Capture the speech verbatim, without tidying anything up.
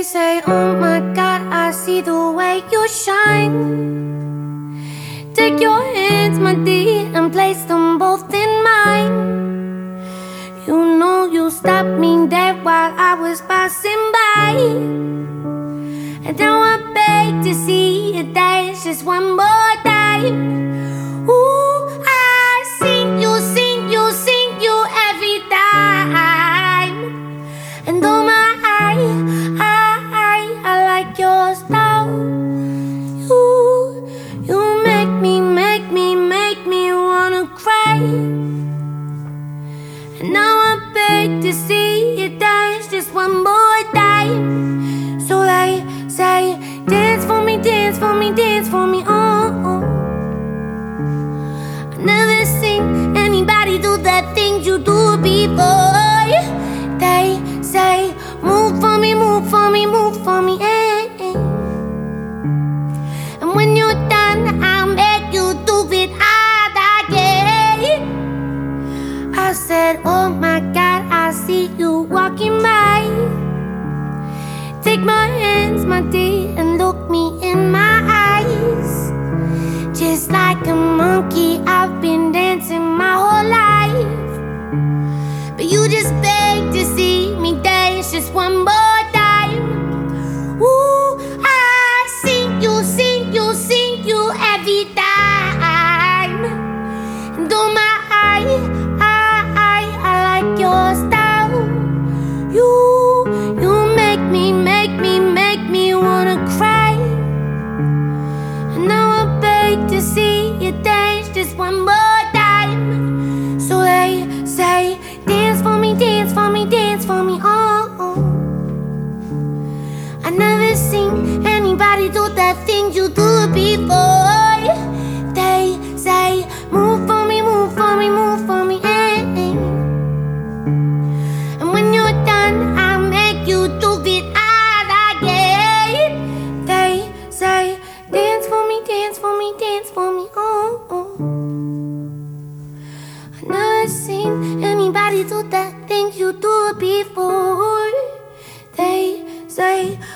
They say, oh my God, I see the way you shine. Take your hands, my dear, and place them both in mine. You know you stopped me there while I was passing by, and now I beg to see you dance just one more time. Ooh, I sing you, sing you, sing you every time. And oh my, I, I, I like your style. You, you make me, make me, make me wanna cry. And now I beg to see you dance just one more time. So they say, dance for me, dance for me, dance for me, oh, oh. I've never seen anybody do the things you do before. They say, move for me, move for me, move for me, eh, eh. And when you're done, I'll make you do it all again. I said, oh my God, I see you walking by. Take my hands, my dear, and look me in my eyes. Just like a monkey, I've been dancing my whole life, but you just beg to see me dance just one more time. Ooh, I sing you, sing you, sing you every time. And oh my, I, I, I like your style. You, you make me, make me, make me wanna cry. And now I beg to see you dance just one more time. So they say, dance for me, dance for me, dance for me, oh, oh. I never seen anybody do the things you do before. They say, move for me, move for me, move for me, eh, eh. And when you're done, I'll make you do it all again. They say, dance for me, dance for me, dance for me, oh, oh. I never seen anybody do the things you do before. They say,